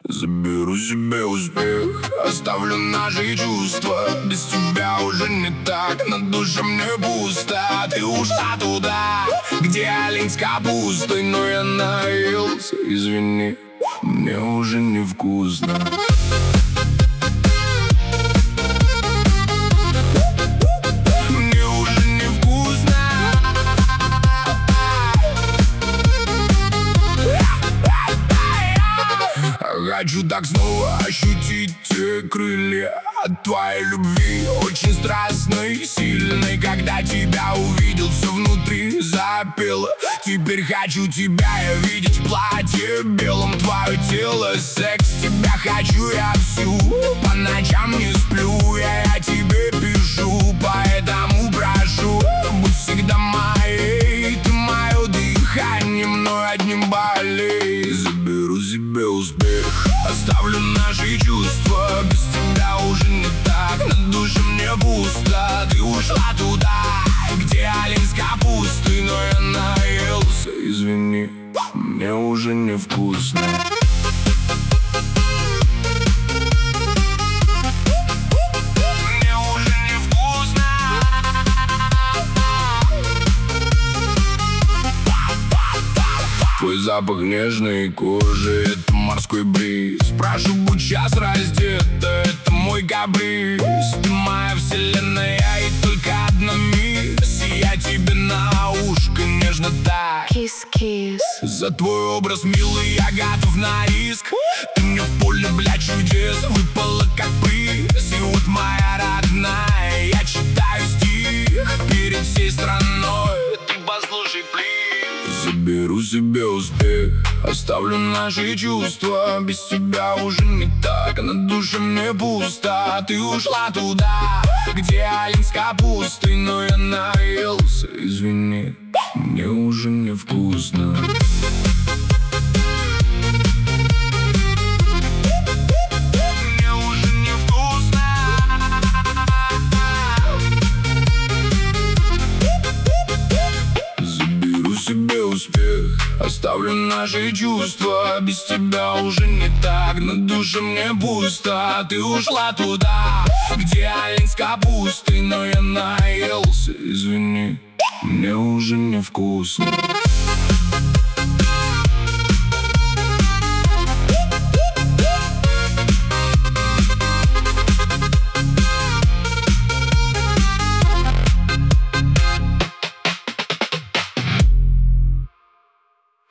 Заберу себе успех, оставлю наши чувства. Без тебя уже не так, на душе мне пусто. Ты ушла туда, где олень с капустой. Но я наелся, извини, мне уже невкусно. Мне уже невкусно. Хочу так снова ощутить те крылья от твоей любви, очень страстной и сильной. Когда тебя увидел, все внутри запело. Теперь хочу тебя я видеть в платье белом. Твое тело, секс, тебя хочу я всю. По ночам не сплю, я тебе пишу. Поэтому прошу, будь всегда моей. Ты мое дыхание, мной одним болей. Заберу себе успех, оставлю наши чувства. Без тебя уже не так, на душе мне пусто. Ты ушла туда, где олень с капустой. Но я наелся, извини, мне уже невкусно. Мне уже невкусно. Твой запах нежной кожи, это морской бриз. Прошу, будь сейчас раздета, это мой каприз. Ты моя вселенная и только одна мисс. Я тебе на ушко нежно так. Кис-кис. За твой образ, милый, я готов на риск. Ты мне в поле, блядь, чудес выпала как приз. И вот моя родная, я читаю стих перед всей страной. Ты послушай, плиз. Заберу себе успех, оставлю наши чувства. Без тебя уже не так, на душе мне пусто. Ты ушла туда, где олень с капустой. Но я наелся, извини, мне уже невкусно. Мне уже невкусно. Заберу себе успех, оставлю наши чувства. Без тебя уже не так, на душе мне пусто. Ты ушла туда, где олень с капустой. Но я наелся, извини, мне уже невкусно.